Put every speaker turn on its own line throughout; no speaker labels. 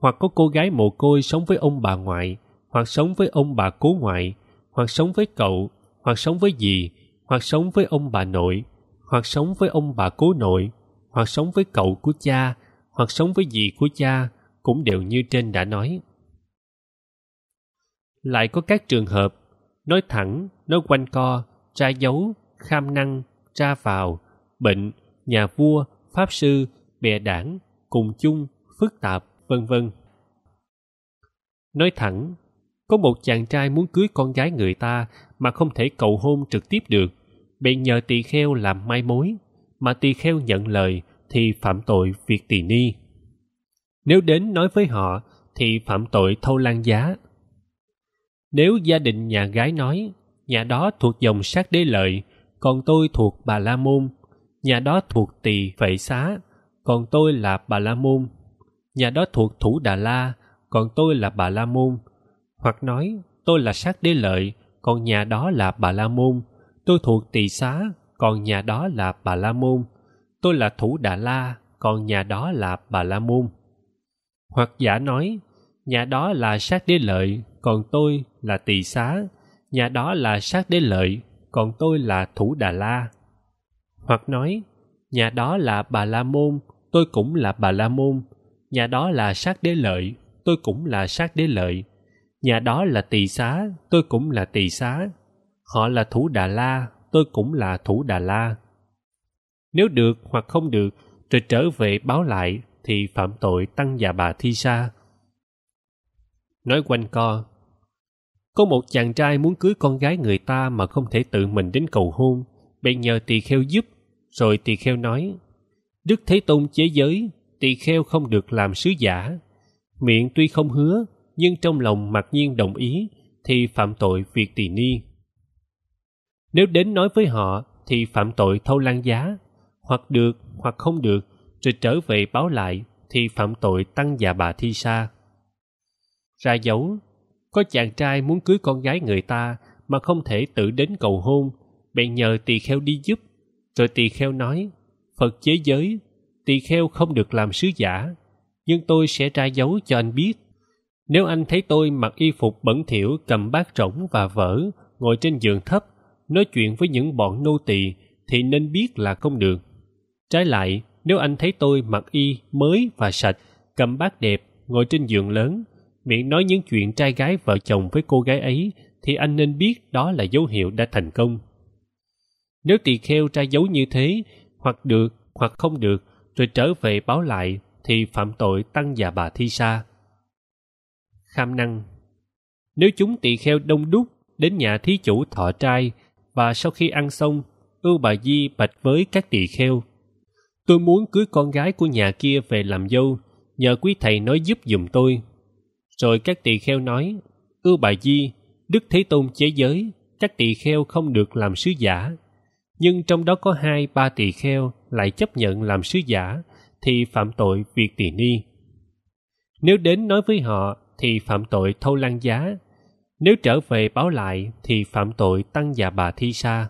hoặc có cô gái mồ côi sống với ông bà ngoại, hoặc sống với ông bà cố ngoại, hoặc sống với cậu, hoặc sống với dì, hoặc sống với ông bà nội, hoặc sống với ông bà cố nội, hoặc sống với cậu của cha, hoặc sống với dì của cha, cũng đều như trên đã nói. Lại có các trường hợp nói thẳng, nói quanh co, tra dấu, kham năng, ra vào, bệnh, nhà vua, pháp sư, bè đảng, cùng chung, phức tạp, vân vân. Nói thẳng, có một chàng trai muốn cưới con gái người ta mà không thể cầu hôn trực tiếp được, bèn nhờ tỳ kheo làm mai mối, mà tỳ kheo nhận lời thì phạm tội việc tỳ ni. Nếu đến nói với họ thì phạm tội thâu lan giá. Nếu gia đình nhà gái nói, nhà đó thuộc dòng Sát Đế Lợi, còn tôi thuộc Bà La Môn, nhà đó thuộc Tỳ Phệ Xá, còn tôi là Bà La Môn, nhà đó thuộc Thủ Đà La, còn tôi là Bà La Môn, hoặc nói tôi là Sát Đế Lợi, còn nhà đó là Bà La Môn, tôi thuộc Tỳ Xá, còn nhà đó là Bà La Môn, tôi là Thủ Đà La, còn nhà đó là Bà La Môn. Hoặc giả nói, nhà đó là Sát Đế Lợi, còn tôi là Tỳ Xá, nhà đó là Sát Đế Lợi, còn tôi là Thủ Đà La. Hoặc nói, nhà đó là Bà La Môn, tôi cũng là Bà La Môn, nhà đó là Sát Đế Lợi, tôi cũng là Sát Đế Lợi, nhà đó là Tỳ Xá, tôi cũng là Tỳ Xá, họ là Thủ Đà La, tôi cũng là Thủ Đà La. Nếu được hoặc không được, rồi trở về báo lại, thì phạm tội tăng già bà thi sa. Nói quanh co, có một chàng trai muốn cưới con gái người ta mà không thể tự mình đến cầu hôn, bèn nhờ tỳ kheo giúp, rồi tỳ kheo nói, Đức Thế Tôn chế giới, tỳ kheo không được làm sứ giả. Miệng tuy không hứa, nhưng trong lòng mặc nhiên đồng ý, thì phạm tội việc tỳ ni. Nếu đến nói với họ, thì phạm tội thâu lan giá, hoặc được hoặc không được, rồi trở về báo lại, thì phạm tội tăng già bà thi sa. Ra dấu, có chàng trai muốn cưới con gái người ta mà không thể tự đến cầu hôn, bèn nhờ tỳ kheo đi giúp, rồi tỳ kheo nói, Phật chế giới, tỳ kheo không được làm sứ giả, nhưng tôi sẽ ra dấu cho anh biết. Nếu anh thấy tôi mặc y phục bẩn thỉu, cầm bát rỗng và vở, ngồi trên giường thấp, nói chuyện với những bọn nô tỳ, thì nên biết là không được. Trái lại, nếu anh thấy tôi mặc y mới và sạch, cầm bát đẹp, ngồi trên giường lớn, miệng nói những chuyện trai gái vợ chồng với cô gái ấy, thì anh nên biết đó là dấu hiệu đã thành công. Nếu tỳ kheo ra dấu như thế, hoặc được hoặc không được, rồi trở về báo lại, thì phạm tội tăng già bà thi sa. Kham năng, nếu chúng tỳ kheo đông đúc đến nhà thí chủ thọ trai, và sau khi ăn xong, Ưu Bà Di bạch với các tỳ kheo, tôi muốn cưới con gái của nhà kia về làm dâu, nhờ quý thầy nói giúp giùm tôi. Rồi các tỳ kheo nói, Ưu Bà Di, Đức Thế Tôn chế giới, các tỳ kheo không được làm sứ giả. Nhưng trong đó có 2-3 tỳ kheo lại chấp nhận làm sứ giả, thì phạm tội việc tỳ ni. Nếu đến nói với họ, thì phạm tội thâu lan giá. Nếu trở về báo lại, thì phạm tội tăng già bà thi sa.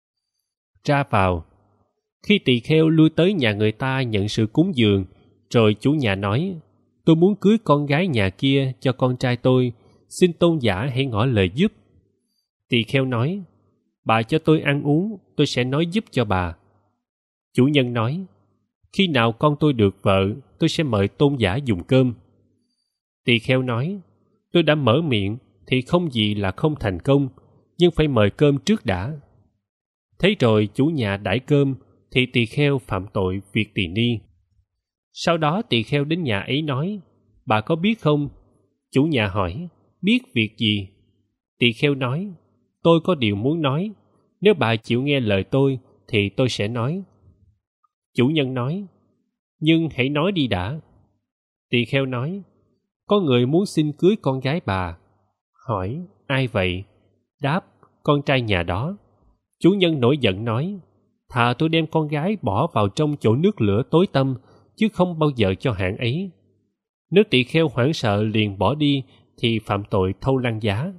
Ra vào, khi tỳ kheo lui tới nhà người ta nhận sự cúng dường, rồi chủ nhà nói, tôi muốn cưới con gái nhà kia cho con trai tôi, xin tôn giả hãy ngỏ lời giúp. Tỳ kheo nói, bà cho tôi ăn uống, tôi sẽ nói giúp cho bà. Chủ nhân nói, khi nào con tôi được vợ, tôi sẽ mời tôn giả dùng cơm. Tỳ kheo nói, tôi đã mở miệng, thì không gì là không thành công, nhưng phải mời cơm trước đã. Thế rồi chủ nhà đãi cơm, thì tỳ kheo phạm tội việc tỳ ni. Sau đó tỳ kheo đến nhà ấy nói, bà có biết không? Chủ nhà hỏi, biết việc gì? Tỳ kheo nói, tôi có điều muốn nói, nếu bà chịu nghe lời tôi, thì tôi sẽ nói. Chủ nhân nói, nhưng hãy nói đi đã. Tỳ kheo nói, có người muốn xin cưới con gái bà. Hỏi, ai vậy? Đáp, con trai nhà đó. Chủ nhân nổi giận nói, thà tôi đem con gái bỏ vào trong chỗ nước lửa tối tăm, chứ không bao giờ cho hạng ấy. Nếu tỳ kheo hoảng sợ liền bỏ đi, thì phạm tội thâu lan giá.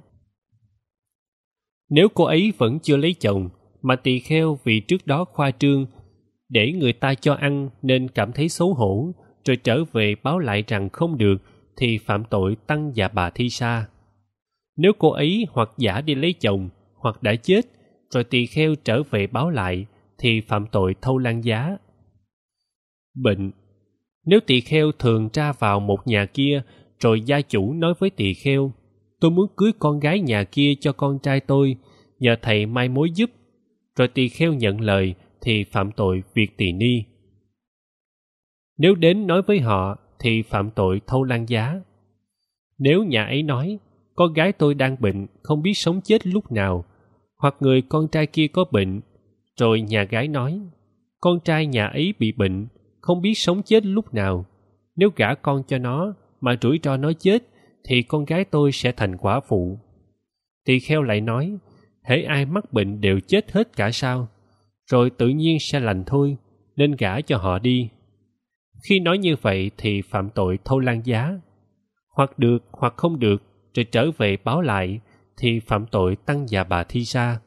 Nếu cô ấy vẫn chưa lấy chồng, mà tỳ kheo vì trước đó khoa trương, để người ta cho ăn nên cảm thấy xấu hổ, rồi trở về báo lại rằng không được, thì phạm tội tăng và bà thi sa. Nếu cô ấy hoặc giả đi lấy chồng hoặc đã chết, rồi tỳ kheo trở về báo lại, thì phạm tội thâu lan giá. Bệnh. Nếu tỳ kheo thường ra vào một nhà kia, rồi gia chủ nói với tỳ kheo: tôi muốn cưới con gái nhà kia cho con trai tôi, nhờ thầy mai mối giúp, rồi tỳ kheo nhận lời, thì phạm tội việc tỳ ni. Nếu đến nói với họ, thì phạm tội thâu lan giá. Nếu nhà ấy nói: con gái tôi đang bệnh, không biết sống chết lúc nào, hoặc người con trai kia có bệnh, rồi nhà gái nói: con trai nhà ấy bị bệnh, không biết sống chết lúc nào, nếu gả con cho nó mà rủi ro nó chết, thì con gái tôi sẽ thành quả phụ. Tỳ kheo lại nói: hễ ai mắc bệnh đều chết hết cả sao? Rồi tự nhiên sẽ lành thôi, nên gả cho họ đi. Khi nói như vậy thì phạm tội thâu lan giá. Hoặc được hoặc không được, rồi trở về báo lại, thì phạm tội tăng và bà thi sa.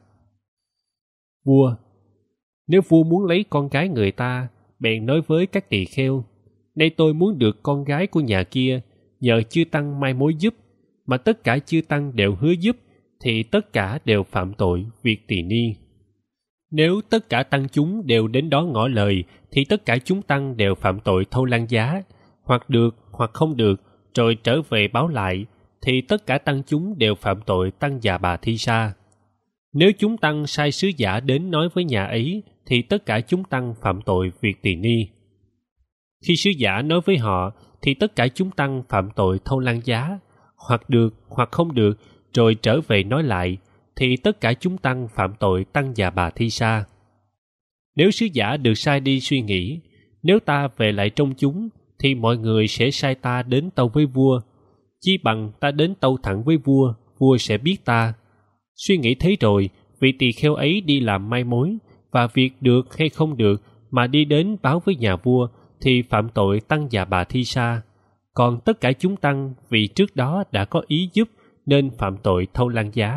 Vua. Nếu vua muốn lấy con gái người ta, bèn nói với các tỳ kheo: nay tôi muốn được con gái của nhà kia, nhờ chư tăng mai mối giúp, mà tất cả chư tăng đều hứa giúp, thì tất cả đều phạm tội việc tỳ ni. Nếu tất cả tăng chúng đều đến đó ngỏ lời, thì tất cả chúng tăng đều phạm tội thâu lan giá. Hoặc được hoặc không được, rồi trở về báo lại, thì tất cả tăng chúng đều phạm tội tăng và bà thi sa. Nếu chúng tăng sai sứ giả đến nói với nhà ấy, thì tất cả chúng tăng phạm tội việc tỳ ni. Khi sứ giả nói với họ, thì tất cả chúng tăng phạm tội thâu lan giá. Hoặc được hoặc không được, rồi trở về nói lại, thì tất cả chúng tăng phạm tội tăng và bà thi sa. Nếu sứ giả được sai đi suy nghĩ: nếu ta về lại trong chúng, thì mọi người sẽ sai ta đến tâu với vua. Chi bằng ta đến tâu thẳng với vua, vua sẽ biết ta. Suy nghĩ thế rồi, vị tỳ kheo ấy đi làm mai mối, và việc được hay không được mà đi đến báo với nhà vua, thì phạm tội tăng và bà thi sa. Còn tất cả chúng tăng vì trước đó đã có ý giúp, nên phạm tội thâu lan giá.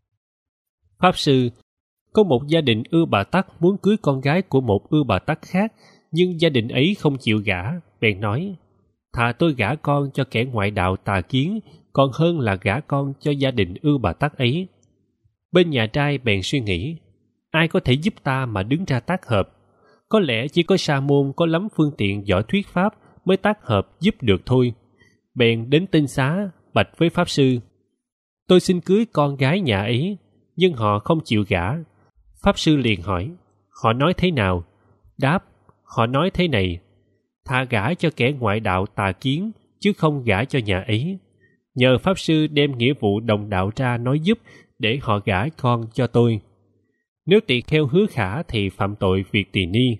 Pháp sư. Có một gia đình Ư Bà Tắc muốn cưới con gái của một Ư Bà Tắc khác, nhưng gia đình ấy không chịu gả, bèn nói: thà tôi gả con cho kẻ ngoại đạo tà kiến, còn hơn là gả con cho gia đình Ư Bà Tắc ấy. Bên nhà trai bèn suy nghĩ: ai có thể giúp ta mà đứng ra tác hợp? Có lẽ chỉ có sa môn có lắm phương tiện giỏi thuyết pháp mới tác hợp giúp được thôi. Bèn đến tinh xá, bạch với pháp sư: tôi xin cưới con gái nhà ấy, nhưng họ không chịu gả. Pháp sư liền hỏi: họ nói thế nào? Đáp: họ nói thế này: thà gả cho kẻ ngoại đạo tà kiến, chứ không gả cho nhà ấy. Nhờ pháp sư đem nghĩa vụ đồng đạo ra nói giúp, để họ gả con cho tôi. Nếu tỳ kheo hứa khả thì phạm tội việc tỳ ni.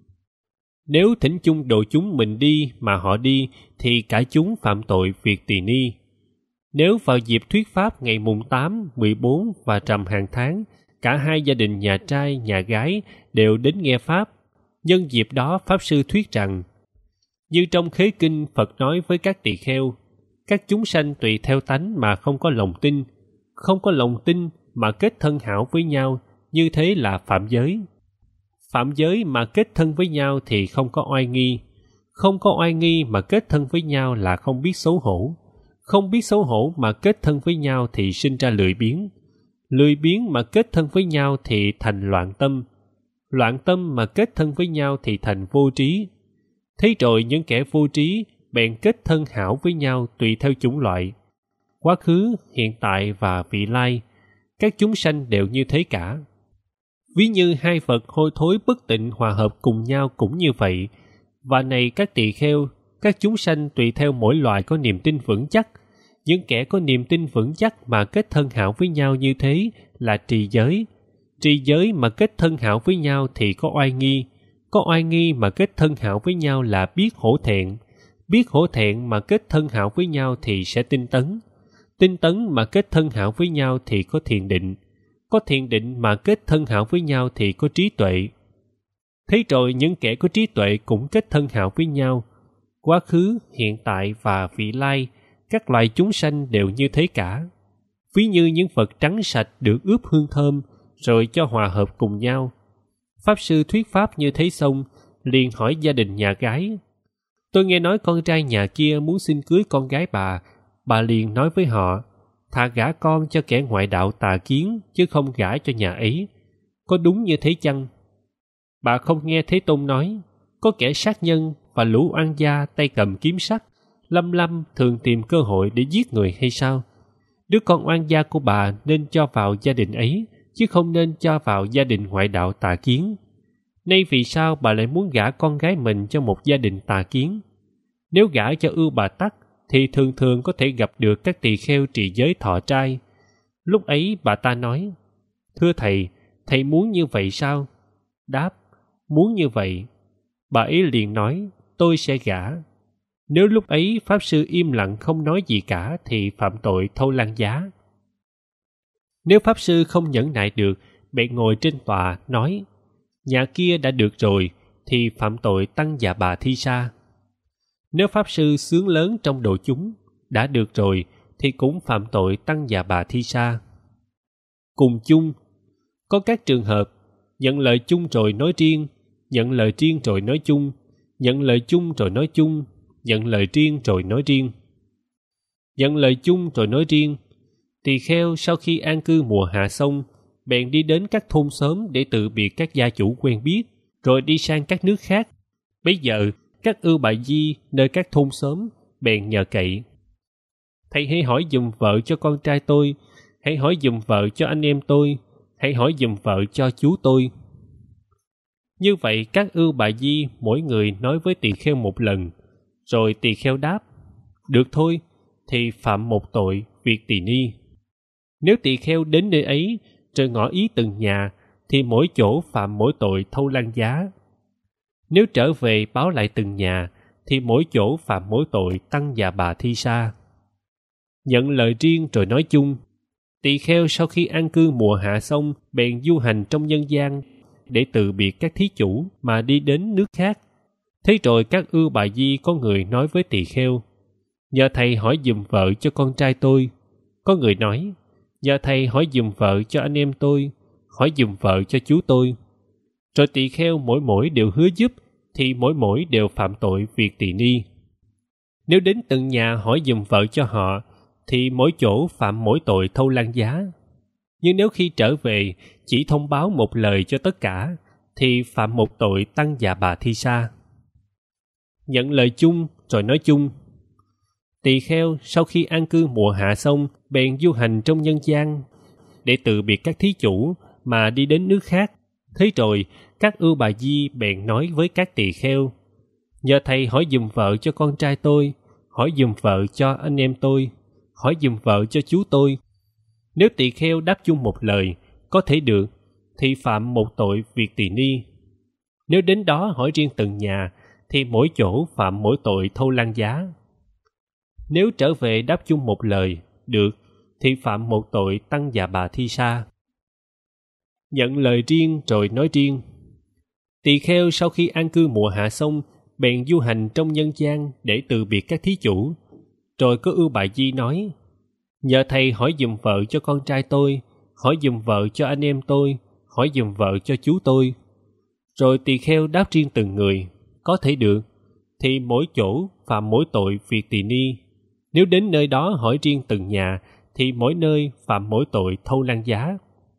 Nếu thỉnh chung độ chúng mình đi mà họ đi, thì cả chúng phạm tội việc tỳ ni. Nếu vào dịp thuyết pháp ngày mùng 8, 14 và rằm hàng tháng, cả hai gia đình nhà trai, nhà gái đều đến nghe pháp, nhân dịp đó pháp sư thuyết rằng: như trong khế kinh Phật nói với các tỳ kheo, các chúng sanh tùy theo tánh mà không có lòng tin, không có lòng tin mà kết thân hảo với nhau, như thế là phạm giới. Phạm giới mà kết thân với nhau thì không có oai nghi, không có oai nghi mà kết thân với nhau là không biết xấu hổ, không biết xấu hổ mà kết thân với nhau thì sinh ra lười biếng, lười biếng mà kết thân với nhau thì thành loạn tâm, loạn tâm mà kết thân với nhau thì thành vô trí. Thế rồi những kẻ vô trí bèn kết thân hảo với nhau tùy theo chủng loại, quá khứ, hiện tại và vị lai. Các chúng sanh đều như thế cả. Ví như hai vật hôi thối bất tịnh hòa hợp cùng nhau cũng như vậy. Và này các tỳ kheo, các chúng sanh tùy theo mỗi loài có niềm tin vững chắc. Những kẻ có niềm tin vững chắc mà kết thân hảo với nhau như thế là trì giới. Trì giới mà kết thân hảo với nhau thì có oai nghi. Có oai nghi mà kết thân hảo với nhau là biết hổ thẹn. Biết hổ thẹn mà kết thân hảo với nhau thì sẽ tinh tấn. Tinh tấn mà kết thân hảo với nhau thì có thiền định. Có thiền định mà kết thân hảo với nhau thì có trí tuệ. Thế rồi những kẻ có trí tuệ cũng kết thân hảo với nhau. Quá khứ, hiện tại và vị lai, các loài chúng sanh đều như thế cả. Ví như những vật trắng sạch được ướp hương thơm, rồi cho hòa hợp cùng nhau. Pháp sư thuyết pháp như thế xong, liền hỏi gia đình nhà gái: Tôi nghe nói con trai nhà kia muốn xin cưới con gái bà liền nói với họ, thà gả con cho kẻ ngoại đạo tà kiến, chứ không gả cho nhà ấy. Có đúng như thế chăng? Bà không nghe Thế Tôn nói, có kẻ sát nhân và lũ oan gia tay cầm kiếm sắt, lâm thường tìm cơ hội để giết người hay sao? Đứa con oan gia của bà nên cho vào gia đình ấy, chứ không nên cho vào gia đình ngoại đạo tà kiến. Nay vì sao bà lại muốn gả con gái mình cho một gia đình tà kiến? Nếu gả cho Ưu Bà Tắc, thì thường có thể gặp được các tỳ kheo trì giới thọ trai. Lúc ấy bà ta nói, thưa thầy muốn như vậy sao? Đáp, muốn như vậy. Bà ấy liền nói, tôi sẽ gả. Nếu lúc ấy Pháp Sư im lặng không nói gì cả thì phạm tội thâu lan giá. Nếu Pháp Sư không nhẫn nại được, bèn ngồi trên tòa nói, nhà kia đã được rồi, thì phạm tội tăng dạ bà thi sa. Nếu Pháp Sư sướng lớn trong độ chúng, đã được rồi, thì cũng phạm tội tăng dạ bà thi sa. Cùng chung, có các trường hợp, nhận lời chung rồi nói riêng, nhận lời riêng rồi nói chung, nhận lời chung rồi nói chung, nhận lời riêng rồi nói riêng. Nhận lời chung rồi nói riêng, tỳ kheo sau khi an cư mùa hạ xong, bèn đi đến các thôn xóm để tự biệt các gia chủ quen biết, rồi đi sang các nước khác. Bấy giờ, các ưu bà di nơi các thôn xóm bèn nhờ cậy. Thầy hãy hỏi giùm vợ cho con trai tôi, hãy hỏi giùm vợ cho anh em tôi, hãy hỏi giùm vợ cho chú tôi. Như vậy các ưu bà di mỗi người nói với tỳ kheo một lần, rồi tỳ kheo đáp, được thôi, thì phạm một tội việc tỳ ni. Nếu tỳ kheo đến nơi ấy rồi ngỏ ý từng nhà, thì mỗi chỗ phạm mỗi tội thâu lan giá. Nếu trở về báo lại từng nhà, thì mỗi chỗ phạm mỗi tội tăng dạ bà thi sa. Nhận lời riêng rồi nói chung, tỳ kheo sau khi an cư mùa hạ xong bèn du hành trong nhân gian để từ biệt các thí chủ mà đi đến nước khác. Thế rồi các ưu bà di có người nói với tỳ kheo, nhờ thầy hỏi giùm vợ cho con trai tôi. Có người nói, nhờ thầy hỏi giùm vợ cho anh em tôi, hỏi giùm vợ cho chú tôi. Rồi tỳ kheo mỗi đều hứa giúp, thì mỗi đều phạm tội việc tỳ ni. Nếu đến từng nhà hỏi giùm vợ cho họ, thì mỗi chỗ phạm mỗi tội thâu lan giá. Nhưng nếu khi trở về chỉ thông báo một lời cho tất cả, thì phạm một tội tăng dạ bà thi sa. Nhận lời chung rồi nói chung. Tỳ kheo sau khi an cư mùa hạ xong bèn du hành trong nhân gian để từ biệt các thí chủ mà đi đến nước khác. Thế rồi các ưu bà di bèn nói với các tỳ kheo, nhờ thầy hỏi giùm vợ cho con trai tôi, hỏi giùm vợ cho anh em tôi, hỏi giùm vợ cho chú tôi. Nếu tỳ kheo đáp chung một lời, có thể được, thì phạm một tội việc tỳ ni. Nếu đến đó hỏi riêng từng nhà, thì mỗi chỗ phạm mỗi tội thâu lan giá. Nếu trở về đáp chung một lời, được, thì phạm một tội tăng dạ bà thi sa. Nhận lời riêng rồi nói riêng. Tỳ kheo sau khi an cư mùa hạ xong, bèn du hành trong nhân gian để từ biệt các thí chủ. Rồi có ưu bà di nói, nhờ thầy hỏi giùm vợ cho con trai tôi, hỏi giùm vợ cho anh em tôi, hỏi giùm vợ cho chú tôi. Rồi tỳ kheo đáp riêng từng người, có thể được, thì mỗi chỗ phạm mỗi tội việc tỳ ni. Nếu đến nơi đó hỏi riêng từng nhà, thì mỗi nơi phạm mỗi tội thâu lan giá.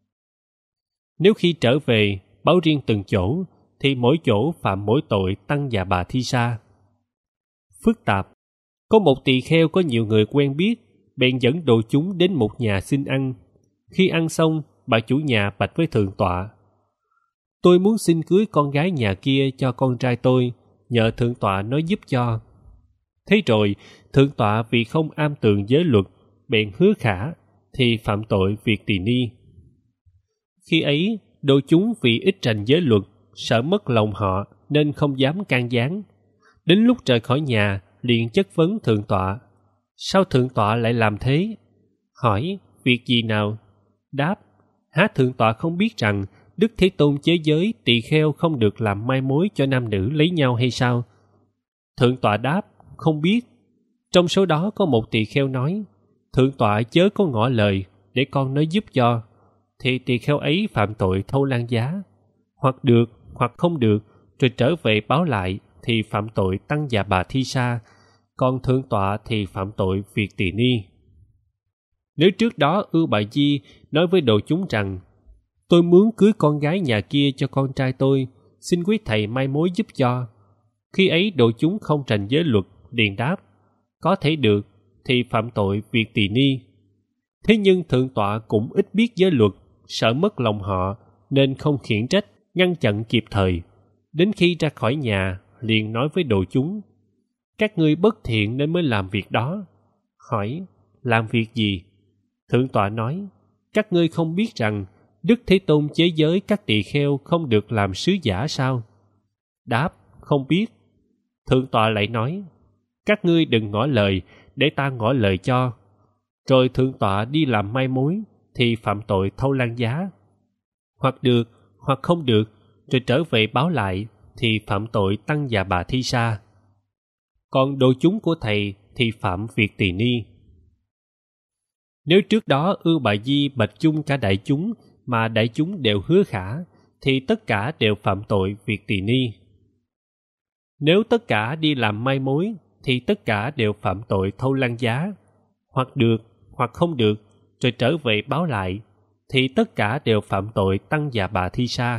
Nếu khi trở về báo riêng từng chỗ, thì mỗi chỗ phạm mỗi tội tăng dạ bà thi sa. Phức tạp. Có một tỳ kheo có nhiều người quen biết, bèn dẫn đồ chúng đến một nhà xin ăn. Khi ăn xong, bà chủ nhà bạch với thượng tọa, tôi muốn xin cưới con gái nhà kia cho con trai tôi, nhờ thượng tọa nói giúp cho. Thế rồi thượng tọa vì không am tường giới luật bèn hứa khả, thì phạm tội việc tỳ ni. Khi ấy đồ chúng vì ít rành giới luật, sợ mất lòng họ nên không dám can gián. Đến lúc rời khỏi nhà liền chất vấn thượng tọa, sao thượng tọa lại làm thế? Hỏi, việc gì nào? Đáp, há thượng tọa không biết rằng Đức Thế Tôn chế giới tỳ kheo không được làm mai mối cho nam nữ lấy nhau hay sao? Thượng tọa đáp, không biết. Trong số đó có một tỳ kheo nói, thượng tọa chớ có ngỏ lời để con nói giúp cho, thì tỳ kheo ấy phạm tội thâu lan giá, hoặc được hoặc không được, rồi trở về báo lại thì phạm tội Tăng Già Bà Thi Sa, còn thượng tọa thì phạm tội Việt Tỳ Ni. Nếu trước đó Ưu Bà Di nói với đồ chúng rằng tôi muốn cưới con gái nhà kia cho con trai tôi, xin quý thầy mai mối giúp cho, khi ấy đồ chúng không trành giới luật, liền đáp có thể được, thì phạm tội Việt Tỳ Ni. Thế nhưng thượng tọa cũng ít biết giới luật, sợ mất lòng họ nên không khiển trách, ngăn chặn kịp thời. Đến khi ra khỏi nhà liền nói với đồ chúng, các ngươi bất thiện nên mới làm việc đó. Hỏi, làm việc gì? Thượng tọa nói, các ngươi không biết rằng Đức Thế Tôn chế giới các tỳ kheo không được làm sứ giả sao? Đáp, không biết. Thượng tọa lại nói, các ngươi đừng ngỏ lời, để ta ngỏ lời cho. Rồi thượng tọa đi làm mai mối, thì phạm tội thâu lan giá. Hoặc được, hoặc không được, rồi trở về báo lại, thì phạm tội Tăng Già Bà Thi Sa. Còn đồ chúng của thầy thì phạm Việt Tỳ Ni. Nếu trước đó Ưu Bà Di bạch chung cả đại chúng, mà đại chúng đều hứa khả, thì tất cả đều phạm tội Việt Tỳ Ni. Nếu tất cả đi làm mai mối, thì tất cả đều phạm tội thâu lan giá. Hoặc được, hoặc không được, rồi trở về báo lại, thì tất cả đều phạm tội Tăng Già Bà Thi Sa.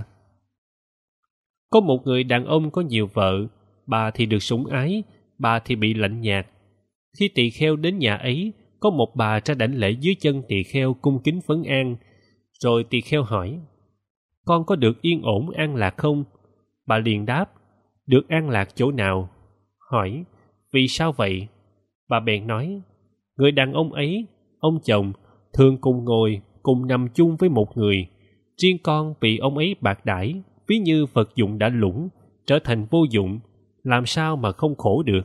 Có một người đàn ông có nhiều vợ, bà thì được sủng ái, bà thì bị lạnh nhạt. Khi tỳ kheo đến nhà ấy, có một bà ra đảnh lễ dưới chân tỳ kheo cung kính vấn an. Rồi tỳ kheo hỏi, con có được yên ổn an lạc không? Bà liền đáp, được an lạc chỗ nào? Hỏi, vì sao vậy? Bà bèn nói, người đàn ông ấy, ông chồng, thường cùng ngồi, cùng nằm chung với một người. Riêng con bị ông ấy bạc đãi, ví như vật dụng đã lũng, trở thành vô dụng, làm sao mà không khổ được?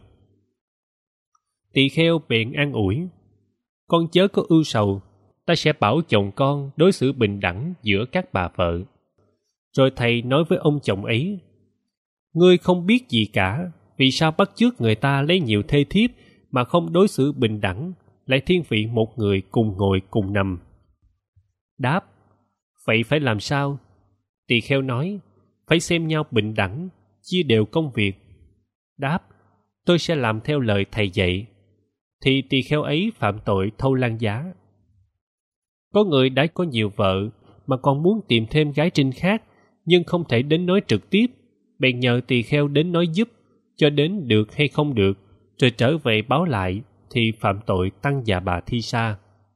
Tỳ kheo bèn an ủi, con chớ có ưu sầu, ta sẽ bảo chồng con đối xử bình đẳng giữa các bà vợ. Rồi thầy nói với ông chồng ấy, ngươi không biết gì cả, vì sao bắt chước người ta lấy nhiều thê thiếp mà không đối xử bình đẳng, lại thiên vị một người cùng ngồi cùng nằm? Đáp, vậy phải làm sao? Tỳ kheo nói, phải xem nhau bình đẳng, chia đều công việc. Đáp, tôi sẽ làm theo lời thầy dạy. Thì tỳ kheo ấy phạm tội thâu lan giá. Có người đã có nhiều vợ mà còn muốn tìm thêm gái trinh khác, nhưng không thể đến nói trực tiếp, bèn nhờ tỳ kheo đến nói giúp, cho đến được hay không được, rồi trở về báo lại, thì phạm tội Tăng Già Bà Thi Sa.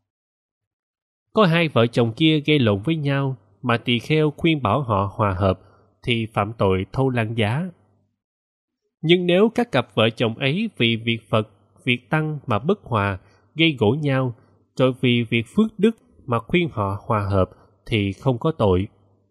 Có hai vợ chồng kia gây lộn với nhau, mà tỳ kheo khuyên bảo họ hòa hợp, thì phạm tội thâu lan giá. Nhưng nếu các cặp vợ chồng ấy vì việc Phật, việc Tăng mà bất hòa, gây gổ nhau, rồi vì việc phước đức mà khuyên họ hòa hợp, thì không có tội.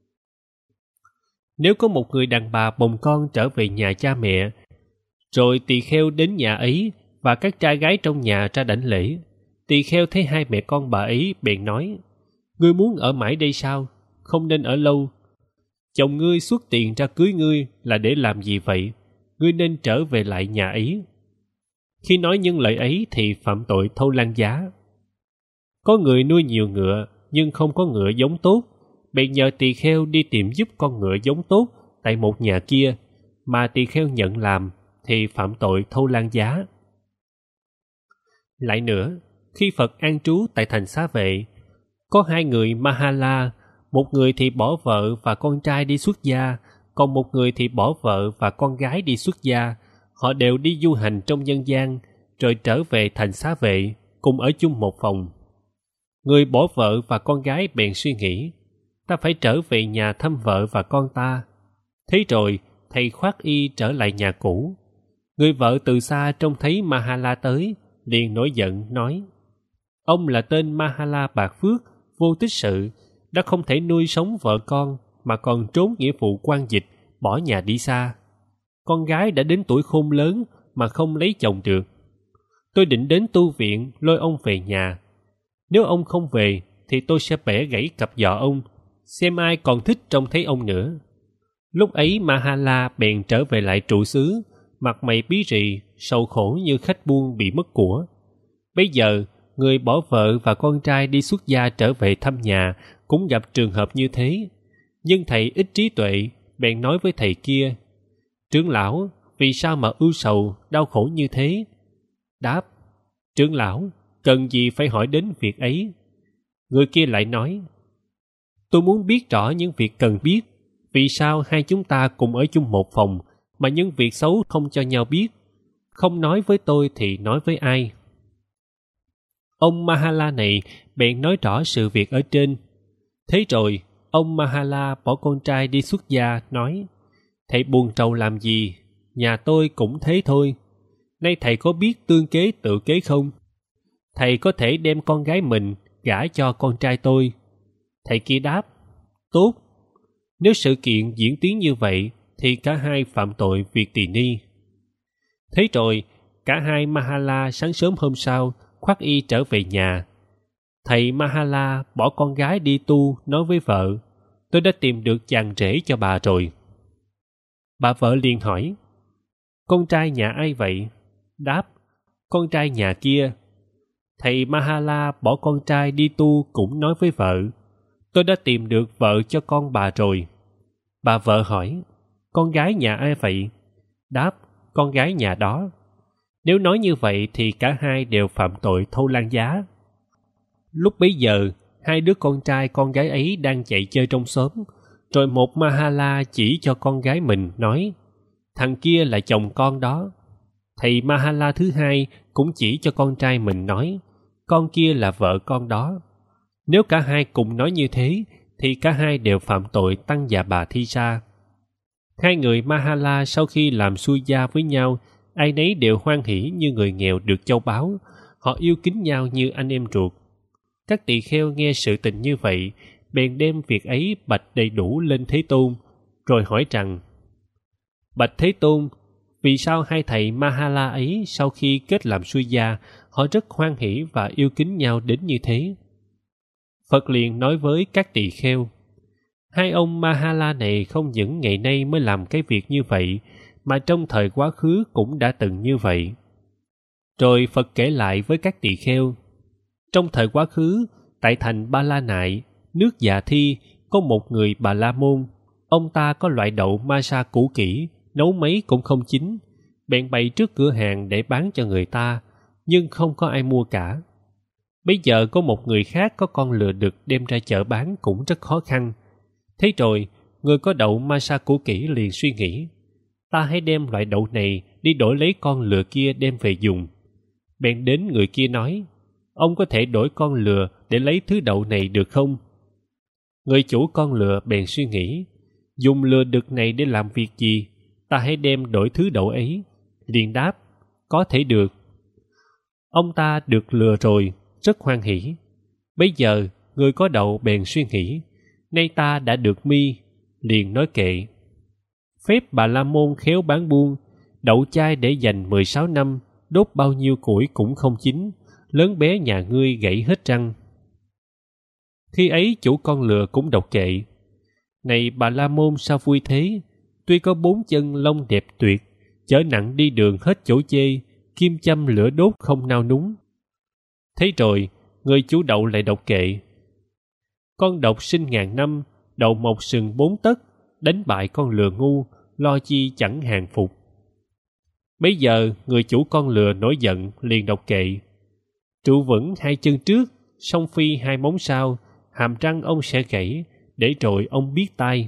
Nếu có một người đàn bà bồng con trở về nhà cha mẹ, rồi tỳ kheo đến nhà ấy và các trai gái trong nhà ra đảnh lễ, tỳ kheo thấy hai mẹ con bà ấy bèn nói, ngươi muốn ở mãi đây sao? Không nên ở lâu. Chồng ngươi xuất tiền ra cưới ngươi là để làm gì vậy? Ngươi nên trở về lại nhà ấy. Khi nói những lời ấy thì phạm tội thâu lan giá. Có người nuôi nhiều ngựa nhưng không có ngựa giống tốt, bèn nhờ tỳ kheo đi tìm giúp con ngựa giống tốt tại một nhà kia, mà tỳ kheo nhận làm, thì phạm tội thâu lan giá. Lại nữa, khi Phật an trú tại thành Xá Vệ, có hai người Mahala, một người thì bỏ vợ và con trai đi xuất gia, còn một người thì bỏ vợ và con gái đi xuất gia. Họ đều đi du hành trong nhân gian, rồi trở về thành Xá Vệ, cùng ở chung một phòng. Người bỏ vợ và con gái bèn suy nghĩ, ta phải trở về nhà thăm vợ và con ta. Thế rồi, thầy khoác y trở lại nhà cũ. Người vợ từ xa trông thấy Mahala tới, liền nổi giận nói, ông là tên Mahala bạc phước, vô tích sự, đã không thể nuôi sống vợ con mà còn trốn nghĩa vụ quan dịch, bỏ nhà đi xa. Con gái đã đến tuổi khôn lớn mà không lấy chồng được. Tôi định đến tu viện lôi ông về nhà. Nếu ông không về thì tôi sẽ bẻ gãy cặp giò ông, xem ai còn thích trông thấy ông nữa. Lúc ấy Mahala bèn trở về lại trụ xứ, mặt mày bí rì, sầu khổ như khách buôn bị mất của. Bây giờ, người bỏ vợ và con trai đi xuất gia trở về thăm nhà cũng gặp trường hợp như thế. Nhưng thầy ít trí tuệ, bèn nói với thầy kia, trưởng lão, vì sao mà ưu sầu, đau khổ như thế? Đáp: Trưởng lão, cần gì phải hỏi đến việc ấy? Người kia lại nói: Tôi muốn biết rõ những việc cần biết. Vì sao hai chúng ta cùng ở chung một phòng, mà những việc xấu không cho nhau biết? Không nói với tôi thì nói với ai? Ông Mahala này bèn nói rõ sự việc ở trên. Thế rồi, ông Mahala bỏ con trai đi xuất gia, nói: Thầy buồn rầu làm gì? Nhà tôi cũng thế thôi. Nay thầy có biết tương kế tự kế không? Thầy có thể đem con gái mình gả cho con trai tôi. Thầy kia đáp: Tốt. Nếu sự kiện diễn tiến như vậy, thì cả hai phạm tội việc tỳ ni. Thế rồi, cả hai Mahala sáng sớm hôm sau khoác y trở về nhà. Thầy Mahala bỏ con gái đi tu, nói với vợ: Tôi đã tìm được chàng rể cho bà rồi. Bà vợ liền hỏi: Con trai nhà ai vậy? Đáp: Con trai nhà kia. Thầy Mahala bỏ con trai đi tu cũng nói với vợ: Tôi đã tìm được vợ cho con bà rồi. Bà vợ hỏi: Con gái nhà ai vậy? Đáp: Con gái nhà đó. Nếu nói như vậy thì cả hai đều phạm tội thâu lan giá. Lúc bấy giờ, hai đứa con trai con gái ấy đang chạy chơi trong xóm, rồi một Mahala chỉ cho con gái mình, nói: Thằng kia là chồng con đó. Thầy Mahala thứ hai cũng chỉ cho con trai mình, nói: Con kia là vợ con đó. Nếu cả hai cùng nói như thế, thì cả hai đều phạm tội tăng và bà thi sa. Hai người Mahala sau khi làm xuôi gia với nhau, ai nấy đều hoan hỉ như người nghèo được châu báu. Họ yêu kính nhau như anh em ruột. Các tỳ kheo nghe sự tình như vậy, bèn đem việc ấy bạch đầy đủ lên Thế Tôn, rồi hỏi rằng: Bạch Thế Tôn, vì sao hai thầy Mahala ấy sau khi kết làm xuôi gia, họ rất hoan hỉ và yêu kính nhau đến như thế? Phật liền nói với các tỳ kheo: Hai ông Mahala này không những ngày nay mới làm cái việc như vậy, mà trong thời quá khứ cũng đã từng như vậy. Rồi Phật kể lại với các tỳ kheo: Trong thời quá khứ, tại thành Ba La Nại, nước Dạ Thi, có một người Bà La Môn. Ông ta có loại đậu Masa cũ kỹ, nấu mấy cũng không chín, bèn bày trước cửa hàng để bán cho người ta, nhưng không có ai mua cả. Bây giờ có một người khác có con lừa đực đem ra chợ bán cũng rất khó khăn. Thế rồi, người có đậu Masa cũ kỹ liền suy nghĩ: Ta hãy đem loại đậu này đi đổi lấy con lừa kia đem về dùng. Bèn đến người kia nói: Ông có thể đổi con lừa để lấy thứ đậu này được không? Người chủ con lừa bèn suy nghĩ: Dùng lừa đực này để làm việc gì? Ta hãy đem đổi thứ đậu ấy. Liền đáp: Có thể được. Ông ta được lừa rồi, rất hoan hỉ. Bây giờ, người có đậu bèn suy nghĩ: Nay ta đã được mi. Liền nói kệ: Phép Bà La Môn khéo bán buôn, đậu chai để dành 16 năm, đốt bao nhiêu củi cũng không chín, lớn bé nhà ngươi gãy hết răng. Khi ấy chủ con lừa cũng độc kệ: Này Bà La Môn sao vui thế? Tuy có 4 chân lông đẹp tuyệt, chở nặng đi đường hết chỗ chê, kim châm lửa đốt không nao núng. Thế rồi, người chủ đậu lại độc kệ: Con độc sinh ngàn năm, đậu mọc sừng 4 tấc, đánh bại con lừa ngu, lo chi chẳng hàng phục. Bấy giờ, người chủ con lừa nổi giận liền độc kệ: Trụ vững 2 chân trước, song phi 2 móng sau, hàm răng ông sẽ gãy, để rồi ông biết tai.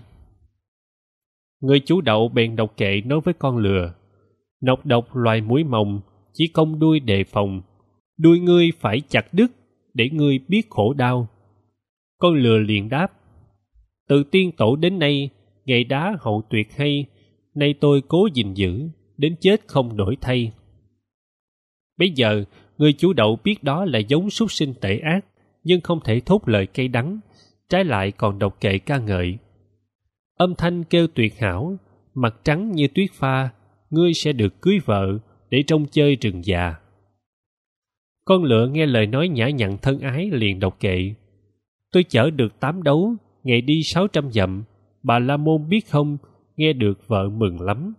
Người chủ đậu bèn độc kệ nói với con lừa: Nọc độc loài muỗi mồng, chỉ cong đuôi đề phòng. Đuôi ngươi phải chặt đứt, để ngươi biết khổ đau. Con lừa liền đáp: Từ tiên tổ đến nay, nghề đá hậu tuyệt hay, nay tôi cố gìn giữ, đến chết không đổi thay. Bây giờ, người chủ đậu biết đó là giống súc sinh tệ ác, nhưng không thể thốt lời cay đắng, trái lại còn độc kệ ca ngợi: Âm thanh kêu tuyệt hảo, mặt trắng như tuyết pha, ngươi sẽ được cưới vợ, để trông chơi rừng già. Con lừa nghe lời nói nhã nhặn thân ái liền độc kệ: Tôi chở được 8 đấu, ngày đi 600 dặm, Bà La Môn biết không, nghe được vợ mừng lắm.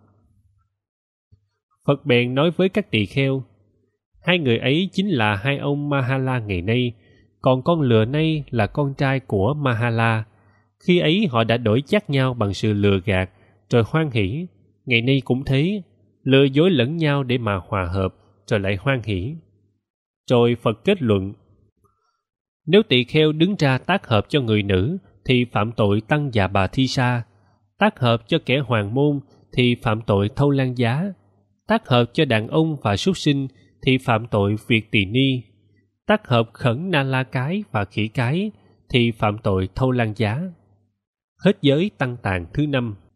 Phật bèn nói với các tỳ kheo: Hai người ấy chính là hai ông Mahala ngày nay, còn con lừa nay là con trai của Mahala. Khi ấy họ đã đổi chác nhau bằng sự lừa gạt, rồi hoan hỉ. Ngày nay cũng thế, lừa dối lẫn nhau để mà hòa hợp, rồi lại hoan hỉ. Rồi Phật kết luận, nếu tỳ kheo đứng ra tác hợp cho người nữ thì phạm tội tăng già bà thi sa, tác hợp cho kẻ hoàng môn thì phạm tội thâu lan giá, tác hợp cho đàn ông và súc sinh thì phạm tội việc tỳ ni, tác hợp khẩn na la cái và khỉ cái thì phạm tội thâu lan giá. Hết giới tăng tàn thứ 5.